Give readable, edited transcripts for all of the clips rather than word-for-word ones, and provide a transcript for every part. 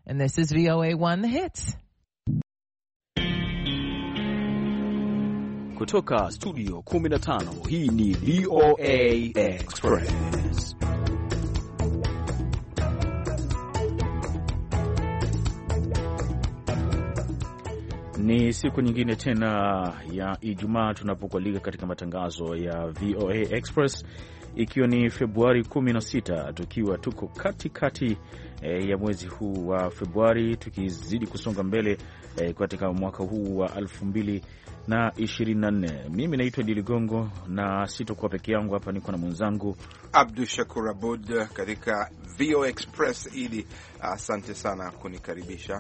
And this is VOA1 The Hits. Kutoka studio 15, hii ni VOA Express. Ni siku nyingine tena ya Ijumaa tunapokualika katika matangazo ya VOA Express, ikiwa ni Februari 16, tukiwa tuko katikati ya mwezi huu wa Februari, tukizidi kusonga mbele katika mwaka huu wa 2024. Mimi naitwa Diligongo na sitokuwa peke yangu hapa, niko na mwenzangu Abdul Shakur Abud katika VOA Express. Ili asante sana kunikaribisha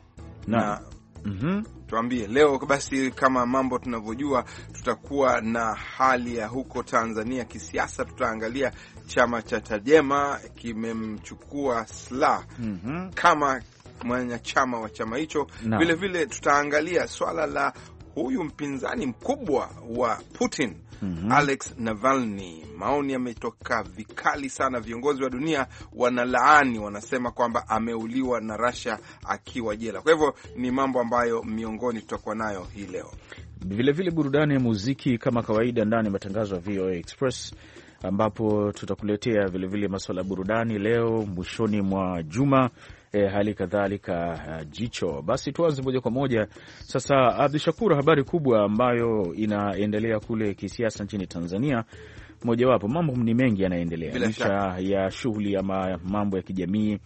na tuambie leo basi, kama mambo tunavyojua, tutakuwa na hali ya huko Tanzania kisiasa. Tutaangalia chama cha Chadema kimemchukua Slaa kama mwanachama wa chama hicho. Vile vile tutaangalia swala la huyu mpinzani mkubwa wa Putin, Alex Navalny. Maoni yametoka vikali sana, viongozi wa dunia wanalaani, wanasema kwamba ameuliwa na Russia akiwa jela. Kwa hivyo ni mambo ambayo miongoni tutakuwa nayo hii leo. Vile vile burudani ya muziki kama kawaida ndani ya matangazo ya VOA Express, ambapo tutakuletea vile vile masuala ya burudani leo mwishoni mwa juma, hali kadhalika jicho. Basi tuanze moja kwa moja sasa. Abdul Shakur, habari kubwa ambayo inaendelea kule kisiasa nchini Tanzania, mojawapo, mambo ni mengi yanaendelea licha ya shughuli ya mambo ya kijamii,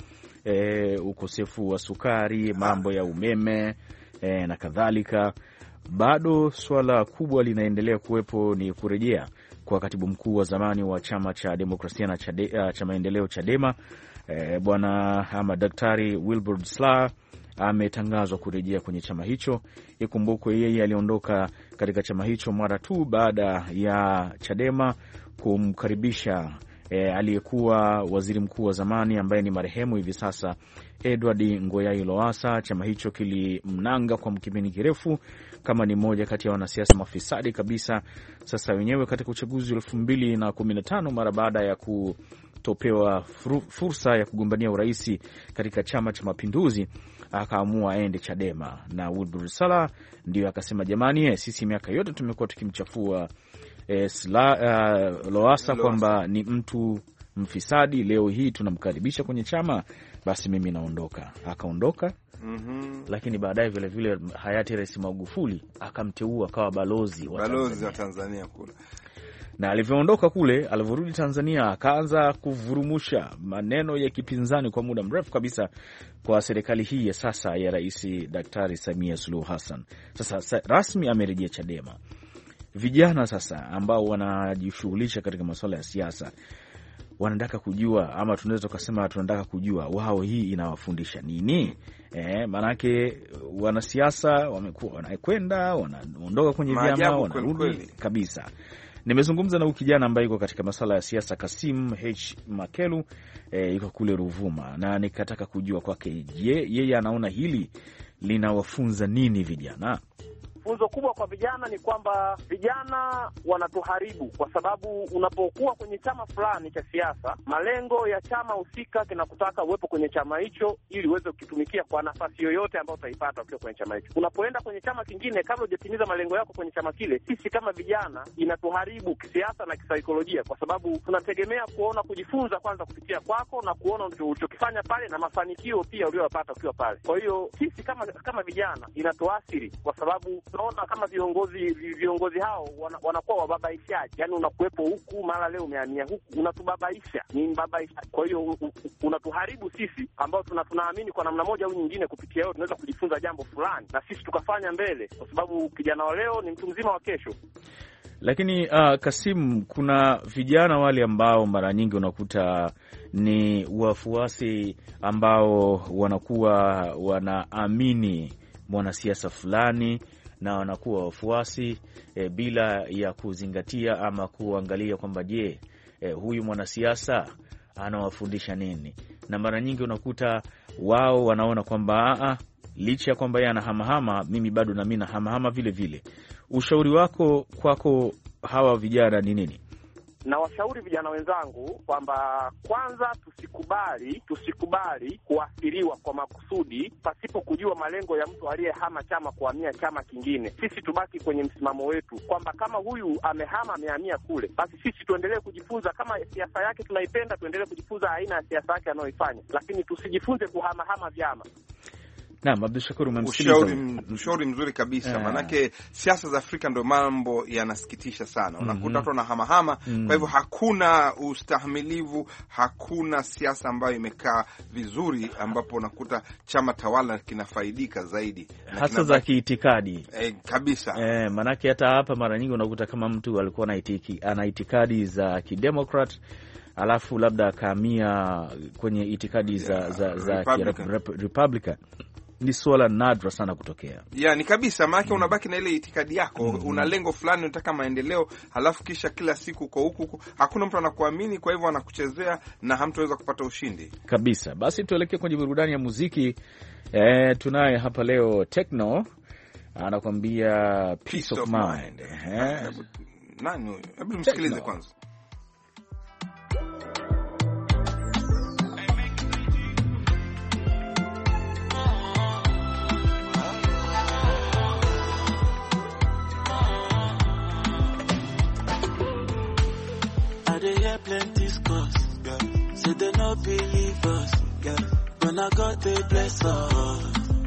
ukosefu wa sukari, mambo ya umeme na kadhalika. Bado swala kubwa linaendelea kuwepo ni kurejea kwa katibu mkuu wa zamani wa chama cha demokrasia na cha maendeleo Chadema, bwana ama Daktari Wilbrod Slaa ametangazwa kurejea kwenye chama hicho. Ikumbukwe yeye aliondoka katika chama hicho mara tu baada ya Chadema kumkaribisha aliyekuwa waziri mkuu wa zamani ambaye ni marehemu hivi sasa Edward Ngoyai Lowassa. Chama hicho kilimnanga kwa kipindi kirefu kama ni moja kati ya wanasiasa mafisadi kabisa. Sasa wenyewe katika uchaguzi wa 2015 mara baada ya kutopewa fursa ya kugombania urais katika chama cha Mapinduzi, akaamua aende Chadema, na Wilbrod Slaa ndio akasema, jamani, sisi miaka yote tumekuwa tukimchafua Lowassa kwamba ni mtu mfisadi, leo hii tunamkaribisha kwenye chama, basi mimi naondoka. Akaondoka. Lakini baadaye vile vile hayati Rais Magufuli akamteua akawa balozi wa Tanzania kule. Na alivyoondoka kule, alivyorudi Tanzania, akaanza kuvurumusha maneno ya kipinzani kwa muda mrefu kabisa kwa serikali hii ya sasa ya Rais Daktari Samia Suluhu Hassan. Sasa rasmi amerejea Chadema. Vijana sasa ambao wanajishughulisha katika masuala ya siasa wanataka kujua, ama tunaweza kusema tunataka kujua wao hii inawafundisha nini? Manake wanasiasa wamekuwa wanakwenda wanaondoka kwenye vyama, wanarudi kabisa. Nimezungumza na kijana ambaye yuko katika masuala ya siasa, Kasim H Makelu, yuko kule Ruvuma, na nikataka kujua kwake, yeye anaona hili linawafunza nini vijana? Funzo kubwa kwa vijana ni kwamba vijana wanatuharibu, kwa sababu unapokuwa kwenye chama fulani cha siasa, malengo ya chama husika kinakutaka uwepo kwenye chama hicho ili uweze kukitumikia kwa nafasi yoyote ambayo utaipata ukiwa kwenye chama hicho. Unapoenda kwenye chama kingine, kabla hujatimiza malengo yako kwenye chama kile, sisi kama vijana inatuharibu kisiasa na kisaikolojia, kwa sababu tunategemea kujifunza kwanza kupitia kwako na kuona ulichokifanya pale na mafanikio pia uliyopata ukiwa pale. Kwa hiyo sisi kama vijana inatuathiri, kwa sababu tunaona kama viongozi hao wanakuwa wababaishaji. Yani unakuwepo huku, mara leo umehamia huku, unatubabaisha, ni mbabaisha. Kwa hiyo unatuharibu sisi ambao tunaamini kwa namna moja au nyingine kupitia yao tunaweza kujifunza jambo fulani na sisi tukafanya mbele, kwa sababu kijana wa leo ni mtu mzima wa kesho. Lakini Kasim, kuna vijana wale ambao mara nyingi unakuta ni wafuasi ambao wanakuwa wanaamini mwanasiasa fulani na wanakuwa wafuasi bila ya kuzingatia ama kuangalia kwamba je, huyu mwanasiasa anawafundisha nini? Na mara nyingi unakuta wao wanaona kwamba licha ya kwamba yeye anahamahama, mimi bado na mimi nahamahama vile vile. Ushauri wako kwako hawa vijana ni nini? na washauri vijana wenzangu kwamba kwanza tusikubali kuathiriwa kwa makusudi pasipo kujua malengo ya mtu aliyehama chama kuhamia chama kingine. Sisi tubaki kwenye msimamo wetu kwamba kama huyu amehamia kule, basi sisi tuendelee kujifunza. Kama siasa yake tunaipenda, tuendelee kujifunza aina ya siasa yake anayoifanya, lakini tusijifunze kuhamahama vyama. Naam, Abdushakur, umemsikiliza. Ushauri mzuri kabisa. Manake siasa za Afrika ndio mambo yanasikitisha sana. Unakuta watu wanahamahama, kwa hivyo hakuna ustahimilivu, hakuna siasa ambayo imekaa vizuri, ambapo unakuta chama tawala kinafaidika zaidi hasa za kiitikadi kabisa. Manake hata hapa mara nyingi unakuta kama mtu alikuwa ana itikadi za kidemokrat alafu labda akahamia kwenye itikadi za Republican, ni swala nadra sana kutokea. Ni kabisa, maana unabaki na ile itikadi yako, una lengo fulani, unataka maendeleo, halafu kisha kila siku uko huku, hakuna mtu anakuamini, kwa hivyo anakuchezea na hamtaweza kupata ushindi kabisa. Basi tuelekee kwenye burudani ya muziki. Tunaye hapa leo Tekno anakuambia Peace of Mind. Nani huyo? Hebu msikilize kwanza. Plenty scores, say they no believe us, when I got the bless us,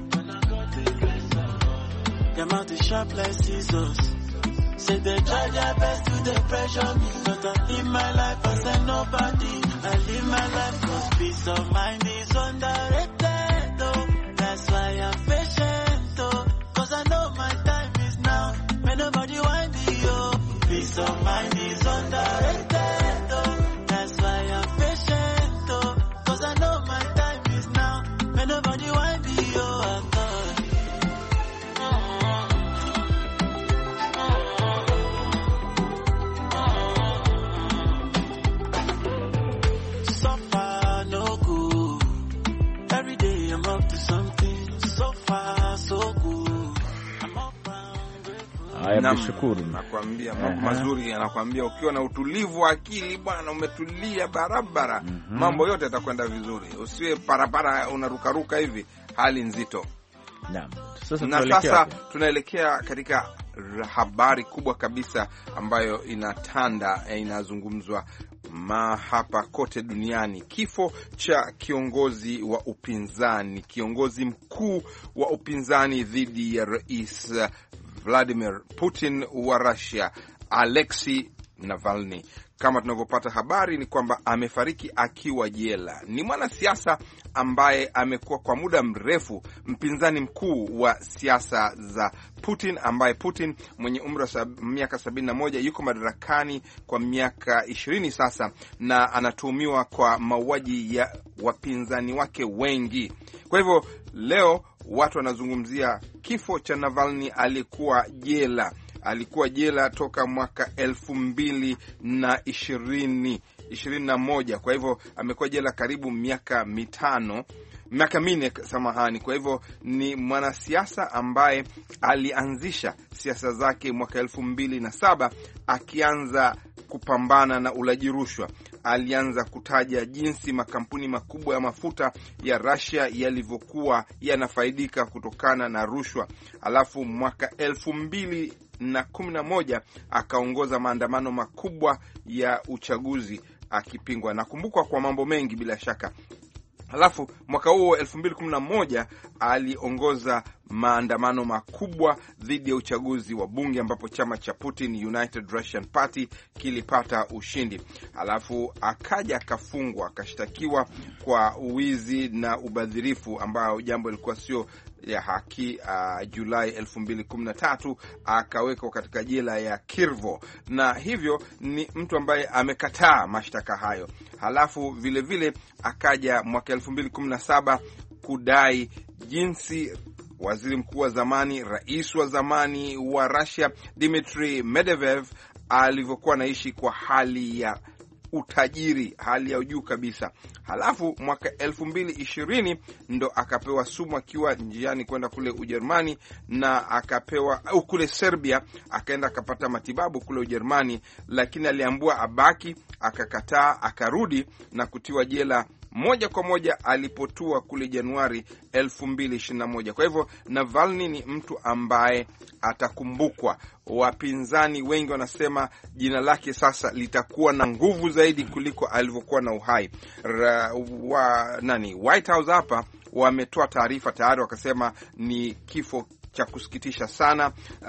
them out the sharp like scissors, say they try their best to they pressure me, but I live my life as a nobody, I live my life cause peace of mind is underrated, oh, that's why I'm patient, oh, cause I know my time is now, may nobody wind me up, peace of mind is underrated. Nakwambia mambo mazuri, anakuambia ukiwa na utulivu wa akili bwana, umetulia barabara, mambo yote yatakwenda vizuri. Usiwe parapara unarukaruka hivi, hali nzito. Naam. Sasa tunaelekea katika habari kubwa kabisa ambayo inatanda, inazungumzwa hapa kote duniani. Kifo cha kiongozi wa upinzani, kiongozi mkuu wa upinzani dhidi ya Rais Vladimir Putin wa Russia, Alexei Navalny. Kama tunavyopata habari ni kwamba amefariki akiwa jela. Ni mwanasiasa ambaye amekuwa kwa muda mrefu mpinzani mkuu wa siasa za Putin, ambaye Putin mwenye umri wa miaka 71 yuko madarakani kwa miaka 20 sasa, na anatuhumiwa kwa mauaji ya wapinzani wake wengi. Kwa hivyo leo watu wanazungumzia kifo cha Navalny. Alikuwa jela toka mwaka 2021. Kwa hivyo amekuwa jela karibu miaka minne, samahani. Kwa hivyo ni mwanasiasa ambaye alianzisha siasa zake mwaka 2007 akianza kupambana na ulaji rushwa. Alianza kutaja jinsi makampuni makubwa ya mafuta ya Russia yalivyokuwa yanafaidika kutokana na rushwa. Alafu mwaka 2011 akaongoza maandamano makubwa ya uchaguzi akipingwa. Nakumbukwa kwa mambo mengi bila shaka. Halafu mwaka huo 2011 aliongoza maandamano makubwa dhidi ya uchaguzi wa bunge ambapo chama cha Putin, United Russian Party, kilipata ushindi. Halafu akaja akafungwa, akashtakiwa kwa uwizi na ubadhirifu, ambao jambo lilikuwa sio ya haki. Julai 2013 akawekwa katika jela ya Kirvo, na hivyo ni mtu ambaye amekataa mashtaka hayo. Halafu vile akaja mwaka 2017 kudai jinsi waziri mkuu wa zamani, rais wa zamani wa Russia Dmitry Medvedev alivyokuwa anaishi kwa hali ya utajiri hali ya juu kabisa. Halafu mwaka 2020 ndo akapewa sumu akiwa njiani kwenda kule Ujerumani, na akapewa kule Serbia, akaenda akapata matibabu kule Ujerumani, lakini aliambiwa abaki, akakataa, akarudi na kutiwa jela moja kwa moja alipotua kule Januari 2021. Kwa hivyo Navalny ni mtu ambaye atakumbukwa. Wapinzani wengi wanasema jina lake sasa litakuwa na nguvu zaidi kuliko alivyokuwa na uhai. White House hapa wametoa taarifa tayari, wakasema ni kifo cha kusikitisha sana.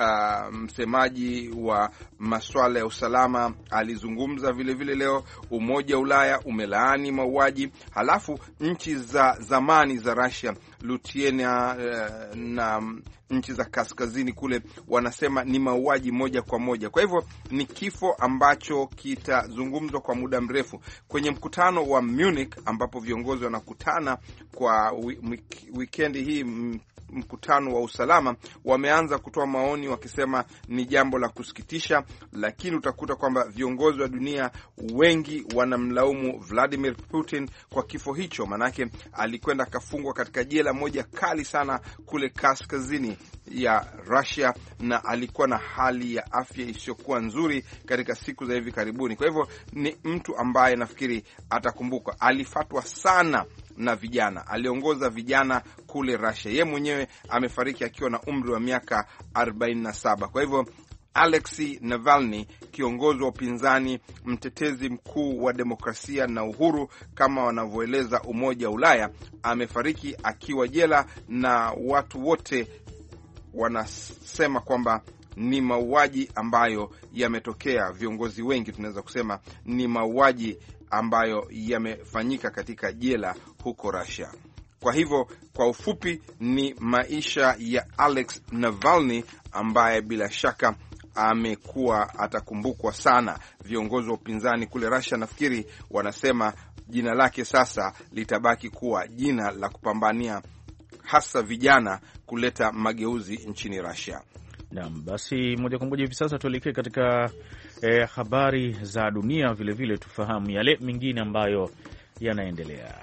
Msemaji wa masuala ya usalama alizungumza vile leo. Umoja wa Ulaya umelaani mauaji. Halafu nchi za zamani za Russia, Lithuania na nchi za kaskazini kule wanasema ni mauaji moja kwa moja. Kwa hivyo ni kifo ambacho kitazungumzwa kwa muda mrefu. Kwenye mkutano wa Munich ambapo viongozi wanakutana kwa wikendi hii, mkutano wa usalama, wameanza kutoa maoni wakisema ni jambo la kusikitisha, lakini utakuta kwamba viongozi wa dunia wengi wanamlaumu Vladimir Putin kwa kifo hicho, manake alikwenda akafungwa katika jela moja kali sana kule kaskazini ya Russia, na alikuwa na hali ya afya isiyokuwa nzuri katika siku za hivi karibuni. Kwa hivyo ni mtu ambaye nafikiri atakumbukwa. Alifatwa sana na vijana, aliongoza vijana kule Russia. Yeye mwenyewe amefariki akiwa na umri wa miaka 47. Kwa hivyo Alexei Navalny, kiongozi wa upinzani, mtetezi mkuu wa demokrasia na uhuru kama wanavyoeleza Umoja wa Ulaya, amefariki akiwa jela, na watu wote wanasema kwamba ni mauaji ambayo yametokea. Viongozi wengi tunaweza kusema ni mauaji ambayo yamefanyika katika jela huko Russia. Kwa hivyo kwa ufupi ni maisha ya Alex Navalny ambaye bila shaka amekuwa atakumbukwa sana. Viongozi wa upinzani kule Russia nafikiri wanasema jina lake sasa litabaki kuwa jina la kupambania hasa vijana kuleta mageuzi nchini Russia. Naam, basi moja kwa moja hivi sasa tuelekee katika habari za dunia, vile tufahamu yale mengine ambayo yanaendelea.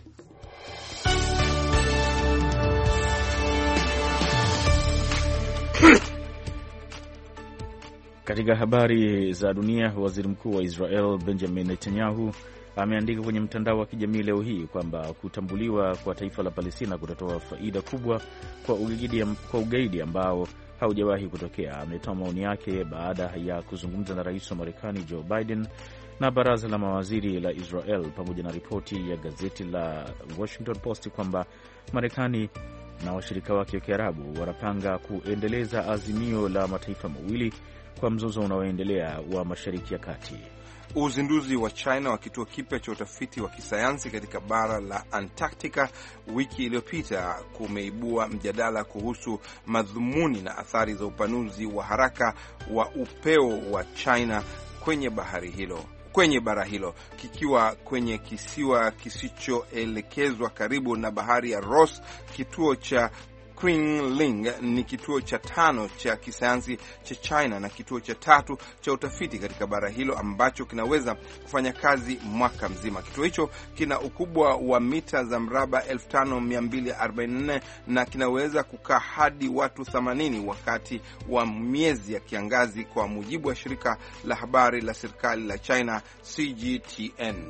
Katika habari za dunia, waziri mkuu wa Israel Benjamin Netanyahu ameandika kwenye mtandao wa kijamii leo hii kwamba kutambuliwa kwa taifa la Palestina kutatoa faida kubwa kwa ugaidi ambao haujawahi kutokea. Ametoa maoni yake baada ya kuzungumza na rais wa Marekani Joe Biden na baraza la mawaziri la Israel, pamoja na ripoti ya gazeti la Washington Post kwamba Marekani na washirika wake wa Kiarabu wanapanga kuendeleza azimio la mataifa mawili kwa mzozo unaoendelea wa Mashariki ya Kati. Uzinduzi wa China wa kituo kipya cha utafiti wa kisayansi katika bara la Antarctica wiki iliyopita kumeibua mjadala kuhusu madhumuni na athari za upanuzi wa haraka wa upeo wa China kwenye bara hilo, kikiwa kwenye kisiwa kisichoelekezwa karibu na bahari ya Ross. Kituo cha Qinling ni kituo cha 5 cha kisayansi cha China na kituo cha 3 cha utafiti katika bara hilo ambacho kinaweza kufanya kazi mwaka mzima. Kituo hicho kina ukubwa wa mita za mraba 5244 na kinaweza kukaa hadi watu 80 wakati wa miezi ya kiangazi, kwa mujibu wa shirika la habari la serikali la China CGTN.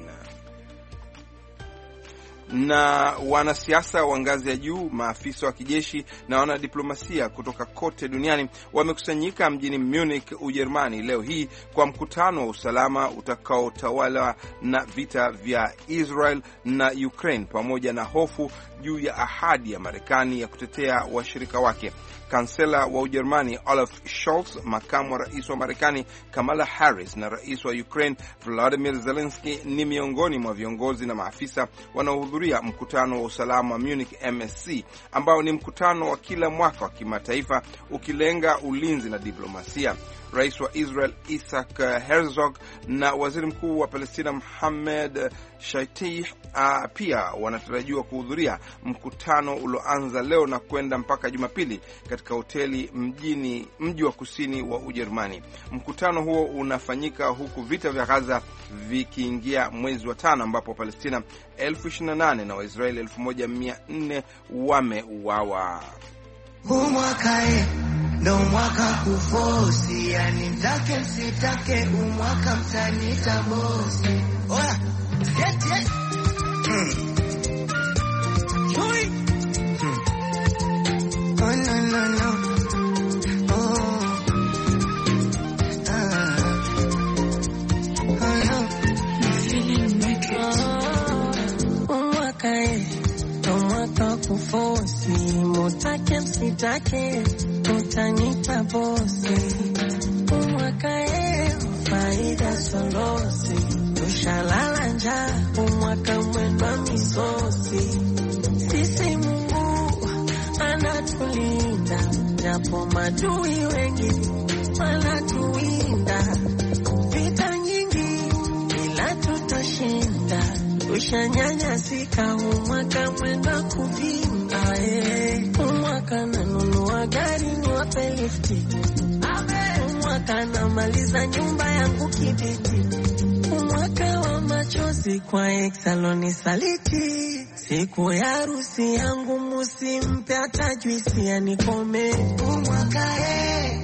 Na wanasiasa wa ngazi ya juu, maafisa wa kijeshi na wanadiplomasia kutoka kote duniani wamekusanyika mjini Munich, Ujerumani leo hii kwa mkutano wa usalama utakaotawala na vita vya Israel na Ukraine, pamoja na hofu juu ya ahadi ya Marekani ya kutetea washirika wake. Kansela wa Ujerumani Olaf Scholz, makamu wa rais wa Marekani Kamala Harris na rais wa Ukraine Volodymyr Zelensky ni miongoni mwa viongozi na maafisa wanaohudhuria mkutano wa usalama wa Munich MSC, ambao ni mkutano wa kila mwaka wa kimataifa ukilenga ulinzi na diplomasia. rais wa Israel Isaac Herzog na waziri mkuu wa Palestina Mohammed Shatayyeh pia wanatarajiwa kuhudhuria mkutano ulioanza leo na kwenda mpaka Jumapili katika hoteli mji wa kusini wa Ujerumani. Mkutano huo unafanyika huku vita vya Gaza vikiingia mwezi wa 5 ambapo Palestina 28,000 na Waisraeli 1,400 wameuawa. Umwakae ndo mwaka kufosi, yani mtake msitake umwaka mtanita bosi. Oya, get Chui. Oh no. Oh. Umwakae ndo mwaka kufosi, mutake msitake utanita bosi. Umwakae faida solosi, tushalala njaa umwaka mwenda misosi. Sisi Mungu anatulinda, japo madui wengi wanatuwinda. Vita nyingi ila tutashinda, tushanyanyasika umwaka mwenda kuvinda. Umwaka nanunua gari niwape lifti, umwaka namaliza nyumba yangu kibiti. Umwaka wa machozi kwa Exaloni saliti, siku ya harusi yangu musimpe hata juisi ya nikome. Umwakae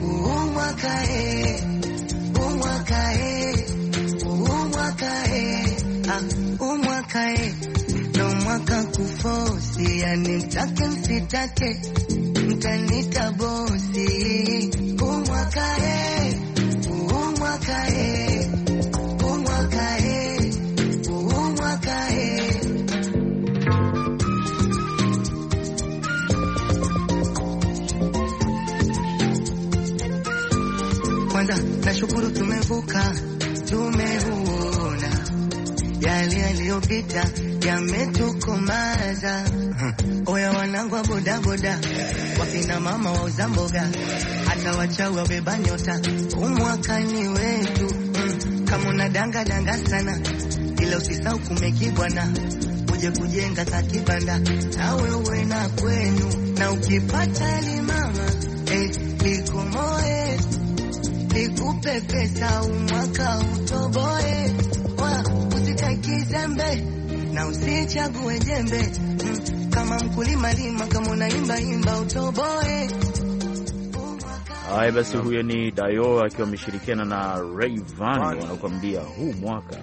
umwakae ndo mwaka kufosi, yani mtake msitake mtanita bosi. Umwakae kwanza nashukuru tumevuka, tumeuona yale yaliyopita yametukomaza. Oya wanangu wa bodaboda, wakina mama wauza mboga, hata wachawi wabeba nyota, umwaka ni wetu. Kama unadanga sana, ila usisahau kumekibwana, uje kujenga kakibanda na wewe na kwenu. Na ukipata limama likomoe, likupe pesa umwaka utoboe. Usitaki zembe na usichague jembe, kama mkulima lima, kama unaimba imba utoboe. Haya basi, huyo ni Dayo akiwa ameshirikiana na Rayvanny wanakuambia huu mwaka.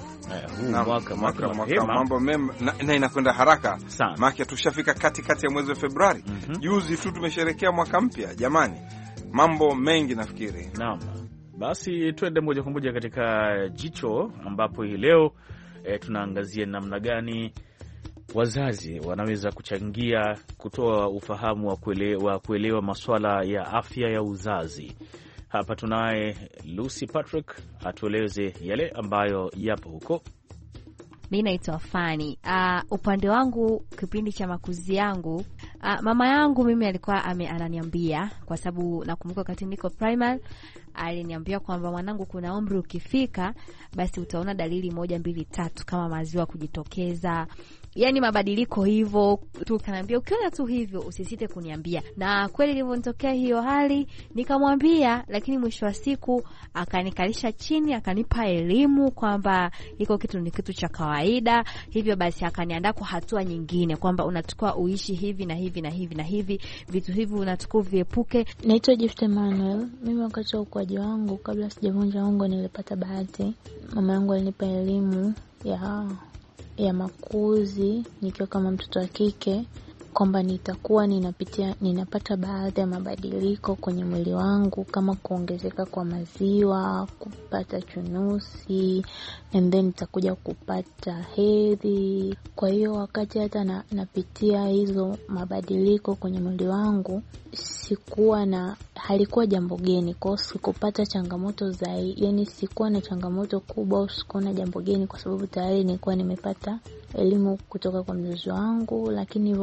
Mambo mema na inakwenda haraka sana. Maana tushafika katikati ya mwezi wa Februari. Juzi tu tumesherehekea mwaka mpya jamani. Mambo mengi nafikiri. Naam. Basi twende moja kwa moja katika jicho, ambapo hii leo tunaangazia namna gani wazazi wanaweza kuchangia kutoa ufahamu wa kuelewa masuala ya afya ya uzazi. Hapa tunaye Lucy Patrick atueleze yale ambayo yapo huko. Mimi naitwa Fanny. Upande wangu kipindi cha makuzi yangu, mama yangu mimi alikuwa ananiambia, kwa sababu nakumbuka wakati niko primary aliniambia kwamba mwanangu, kuna umri ukifika basi utaona dalili 1, 2, 3 kama maziwa kujitokeza, yani mabadiliko hivyo tu. Kanambia ukiona tu hivyo usisite kuniambia. Na kweli ilivyontokea hiyo hali nikamwambia, lakini mwisho wa siku akanikalisha chini, akanipa elimu kwamba iko kitu ni kitu cha kawaida. Hivyo basi akaniandaa kwa hatua nyingine kwamba unatakiwa uishi hivi na hivi na hivi na hivi, vitu hivi unatakiwa viepuke. Naitwa Gift Emmanuel. Mimi wakati wa ukuaji wangu, kabla sijavunja ungo, nilipata bahati. Mama yangu alinipa elimu ya makuzi nikiwa kama mtoto wa kike, kwamba nitakuwa ninapata baadhi ya mabadiliko kwenye mwili wangu, kama kuongezeka kwa maziwa, kupata chunusi, and then nitakuja kupata hedhi. Kwa hiyo wakati hata napitia hizo mabadiliko kwenye mwili wangu, halikuwa jambo geni. Kwa hiyo sikupata changamoto zaidi, yani sikuwa na changamoto kubwa, sikuwa na jambo geni, kwa sababu tayari nilikuwa nimepata elimu kutoka kwa mzazi wangu. Lakini nilipopata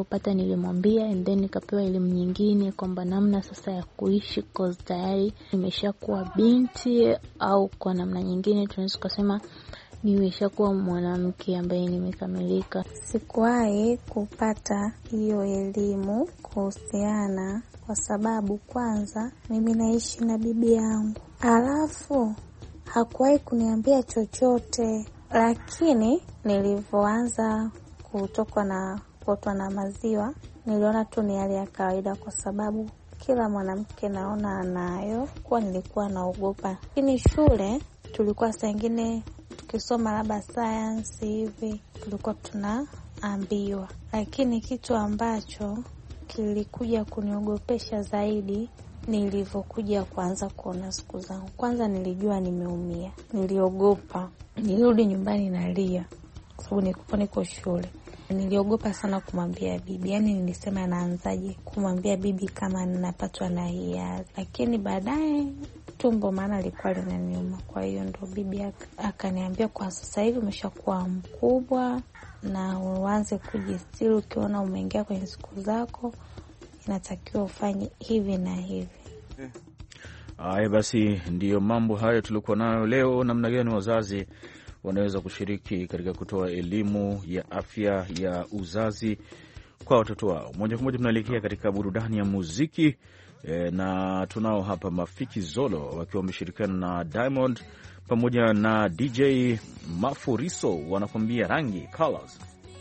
nilimwambia, and then nikapewa elimu nyingine kwamba namna sasa ya kuishi, cause tayari nimeshakuwa binti, au kwa namna nyingine tunaweza kusema nimeshakuwa mwanamke ambaye nimekamilika. Sikuwahi kupata hiyo elimu kuhusiana, kwa sababu kwanza mimi naishi na bibi yangu, alafu hakuwahi kuniambia chochote. Lakini nilivyoanza kutokwa na maziwa, niliona tu ni hali ya kawaida, kwa sababu kila mwanamke naona anayo. Kwa nilikuwa naogopa. Lakini shule tulikuwa saa nyingine tukisoma labda science hivi tulikuwa tunaambiwa. Lakini kitu ambacho kilikuja kuniogopesha zaidi nilivyokuja kuanza kuona siku zangu. Kwanza nilijua nimeumia. Niliogopa. Nilirudi nyumbani nalia kwa sababu niko shule. Niliogopa sana kumwambia bibi. Yaani nilisema naanzaje kumwambia bibi kama ninapatwa na hii hali. Lakini baadaye tumbo maana lilikuwa linaniuma. Kwa hiyo ndo bibi akaniambia, kwa sasa hivi umeshakuwa mkubwa na uanze kujistiri, ukiona umeingia kwenye siku zako inatakiwa ufanye hivi na hivi. Haya basi, ndiyo mambo hayo tulikuwa nayo leo. Namna gani wazazi wanaweza kushiriki katika kutoa elimu ya afya ya uzazi kwa watoto wao. Moja kwa moja tunaelekea katika burudani ya muziki na tunao hapa Mafiki Zolo wakiwa wameshirikiana na Diamond pamoja na DJ Mafuriso, wanakuambia Rangi, Colors.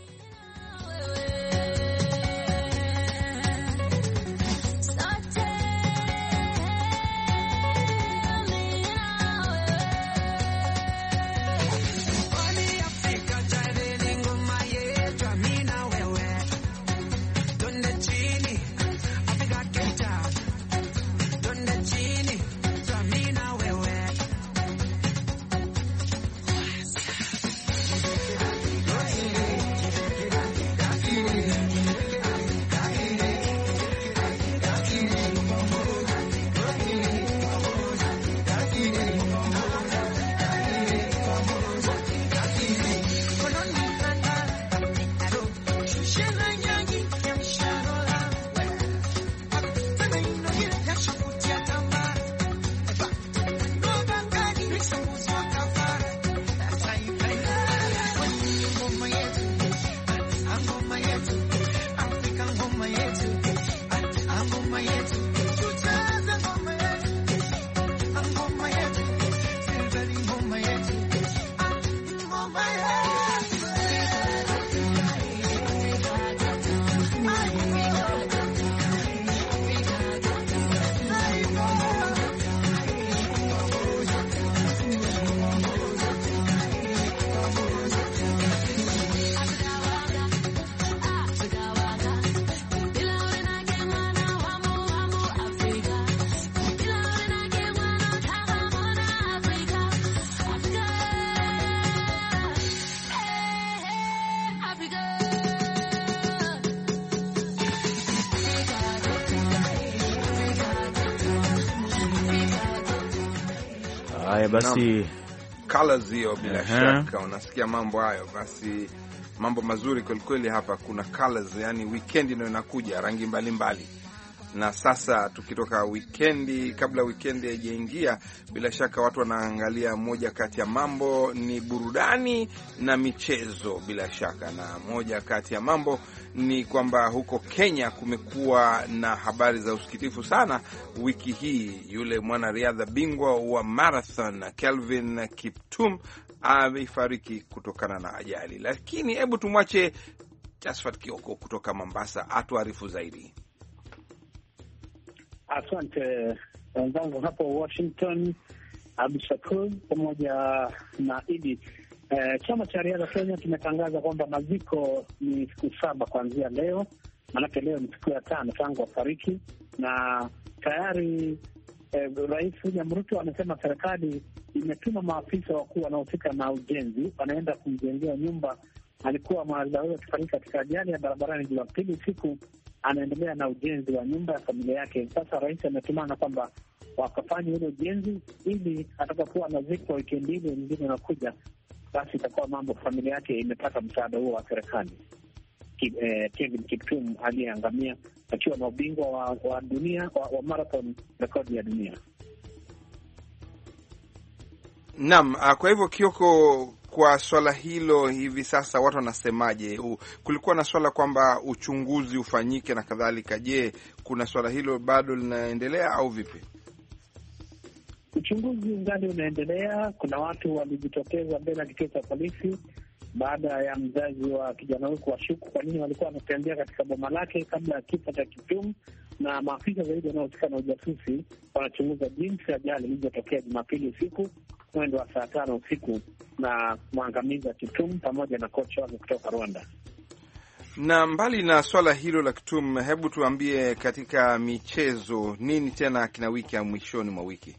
Haya basi, Colors hiyo bila shaka unasikia mambo hayo. Basi mambo mazuri kweli hapa. Kuna Colors, yani weekend ndio inakuja, rangi mbalimbali. Na sasa tukitoka weekendi, kabla weekendi haijaingia, bila shaka watu wanaangalia moja kati ya mambo ni burudani na michezo bila shaka. Na moja kati ya mambo ni kwamba huko Kenya kumekuwa na habari za usikitifu sana wiki hii. Yule mwanariadha bingwa wa marathon Kelvin Kiptum amefariki kutokana na ajali. Lakini hebu tumwache Jasfat Kioko kutoka Mombasa atuarifu zaidi. Asante wenzangu hapo Washington, Abdushakur pamoja na Idi. Chama cha riadha Kenya kimetangaza kwamba maziko ni siku 7 kuanzia leo, maanake leo ni siku ya 5 tangu afariki. Na tayari Rais William Ruto amesema serikali imetuma maafisa wakuu wanaohusika na ujenzi, wanaenda kumjengea nyumba. Alikuwa mwanariadha huyo akifariki katika ajali ya barabarani Jumapili usiku, anaendelea na ujenzi wa nyumba ya familia yake. Sasa rais ametumana kwamba wakafanya hilo ujenzi ili atakapokuwa anazikwa wikendi ile nyingine inakuja, basi itakuwa mambo, familia yake imepata msaada huo wa serikali. Kevin Kiptum aliyeangamia akiwa na ubingwa wa dunia wa marathon, rekodi ya dunia. Naam, kwa hivyo Kioko, kwa swala hilo hivi sasa watu wanasemaje? Kulikuwa na swala kwamba uchunguzi ufanyike na kadhalika. Je, kuna swala hilo bado linaendelea au vipi? Uchunguzi ungali unaendelea. Kuna watu walijitokeza mbele ya kituo cha polisi baada ya mzazi wa kijana huyu kuwashuku kwa nini walikuwa wanatembea katika boma lake kabla ya kifo cha Kiptum, na maafisa zaidi wanaohusika na ujasusi wanachunguza jinsi ajali iliyotokea Jumapili usiku mwendo wa saa 5 usiku na mwangamizi wa Kiptum pamoja na kocha wake kutoka Rwanda. Na mbali na swala hilo la Kiptum, hebu tuambie katika michezo nini tena kina wiki ya mwishoni mwa wiki?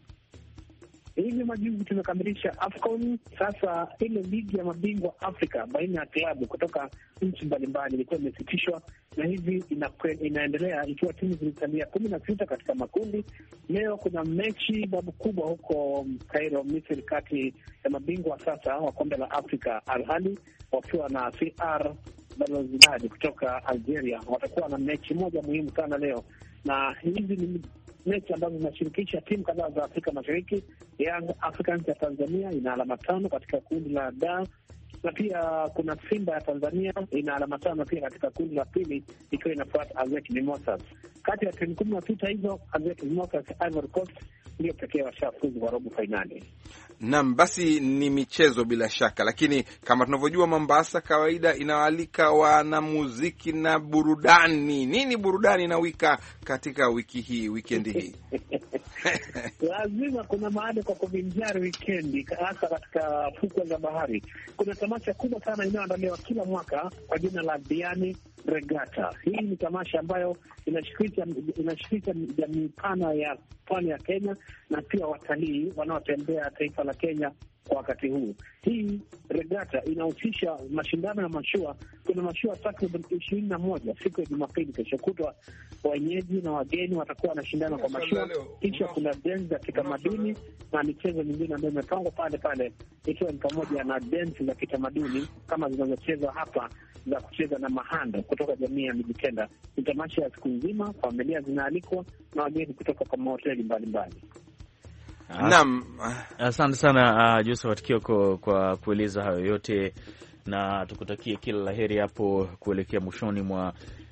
Hivi majuzi tumekamilisha AFCON. Sasa ile ligi ya mabingwa Afrika baina ya klabu kutoka nchi mbalimbali ilikuwa imesitishwa, na hivi inaendelea ikiwa timu zilisalia 16 katika makundi. Leo kuna mechi babu kubwa huko Cairo, Misri, kati ya mabingwa sasa wa kombe la Afrika Al Ahly wakiwa na CR Belouizdad kutoka Algeria. Watakuwa na mechi moja muhimu sana leo, na hizi ni mechi ambazo zinashirikisha timu kadhaa za Afrika Mashariki. Young Africans ya Tanzania ina alama 5 katika kundi la D, na pia kuna Simba ya Tanzania ina alama 5 pia katika kundi la pili, ikiwa inafuata ASEC Mimosas. Kati ya timu 16 hizo, ASEC Mimosas Ivory Coast ndio pekee washafuzu kwa robo finali. Naam, basi ni michezo bila shaka, lakini kama tunavyojua Mombasa kawaida inawalika wanamuziki na burudani. Nini burudani na wika katika wiki hii, weekend hii? Lazima kuna mahali kwa kuvinjari weekend, hasa katika fukwe za bahari. Kuna tamasha kubwa sana inayoandaliwa kila mwaka kwa jina la Diani Regatta. Hii ni tamasha ambayo inashirikisha jamii pana ya pwani ya Kenya na pia watalii wanaotembea taifa la Kenya kwa wakati huu. Hii regata inahusisha mashindano ya mashua. Kuna mashua takriban 21 siku ya Jumapili kesho kutwa. Wenyeji na wageni watakuwa wanashindana kwa mashua. Kisha kuna dance za kitamaduni na michezo mingine ambayo imepangwa pale, ikiwa ni pamoja na dance za kitamaduni kama zinazochezwa hapa za kucheza na mahando kutoka jamii ya Mijikenda. Ni tamasha ya siku nzima, familia zinaalikwa na wageni kutoka kwa mahoteli mbalimbali. Naam, asante sana Josephat Kioko kwa kueleza hayo yote, na tukutakie kila laheri hapo kuelekea mwishoni mwa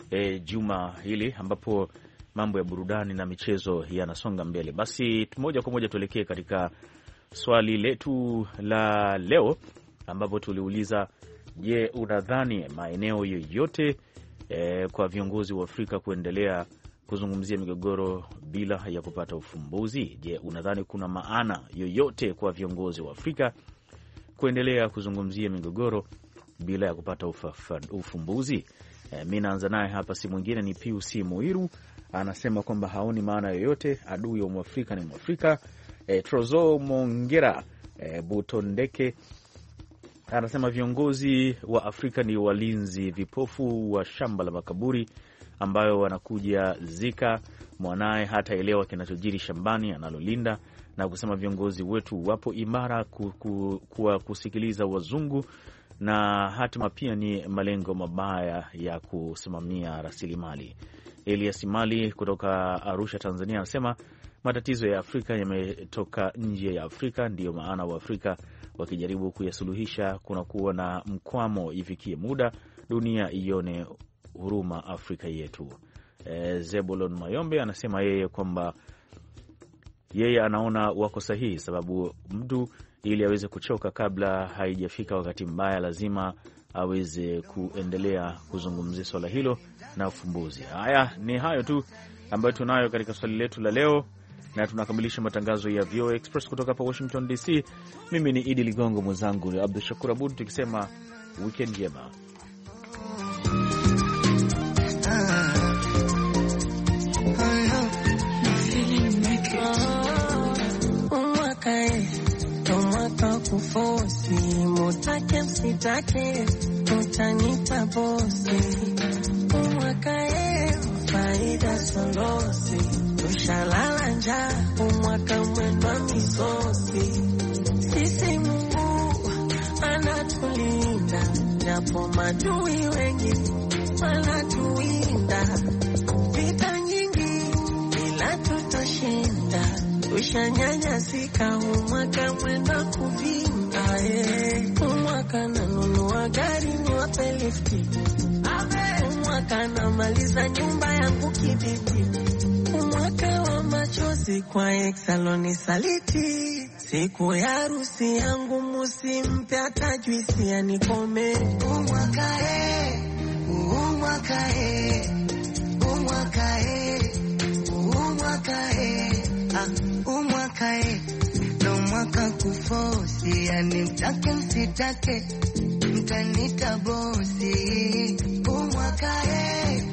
juma hili ambapo mambo ya burudani na michezo yanasonga mbele. Basi moja kwa moja tuelekee katika swali letu la leo ambapo tuliuliza, je, unadhani maeneo yoyote kwa viongozi wa Afrika kuendelea kuzungumzia migogoro bila ya kupata ufumbuzi? Je, unadhani kuna maana yoyote kwa viongozi wa Afrika kuendelea kuzungumzia migogoro bila ya kupata ufumbuzi? Mimi naanza naye hapa, si mwingine ni Pius Muiru, anasema kwamba haoni maana yoyote, adui wa Mwafrika ni Mwafrika. Trozo Mongera Butondeke anasema viongozi wa Afrika ni walinzi vipofu wa shamba la makaburi ambayo wanakuja zika mwanaye hataelewa kinachojiri shambani analolinda, na kusema viongozi wetu wapo imara kwa kusikiliza wazungu, na hatima pia ni malengo mabaya ya kusimamia rasilimali. Elias Mali kutoka Arusha, Tanzania anasema matatizo ya Afrika yametoka nje ya Afrika, ndiyo maana wa Afrika wakijaribu kuyasuluhisha kunakuwa na mkwamo. Ifikie muda dunia ione huruma Afrika yetu. Zebulon Mayombe anasema yeye kwamba yeye anaona wako sahihi, sababu mtu ili aweze kuchoka kabla haijafika wakati mbaya lazima aweze kuendelea kuzungumzia swala hilo na ufumbuzi. Haya, ni hayo tu ambayo tunayo katika swali letu la leo, na tunakamilisha matangazo ya VOA Express kutoka hapa Washington DC. Mimi ni Idi Ligongo, mwenzangu ni Abdul Shakur Abud, tukisema weekend jema. Kufosi mutake msitake utanita bosi umwakae faida solosi tushalala njaa umwaka mwendwa misosi sisi Mungu anatulinda. japo madui wengi wanatuwinda, vita nyingi ila tutashinda, tushanyanyasika umwaka mwenda kuvinga, umwaka nanunua gari niwape lifti, umwaka namaliza nyumba yangu kibiti, umwaka wa machozi kwa exaloni saliti, siku ya harusi yangu musimpe hata juisi anikome. Umwaka umwaka umwaka umwaka umwaka ndo mwaka kufosi, yani mtake msitake mtanita bosi. Umwaka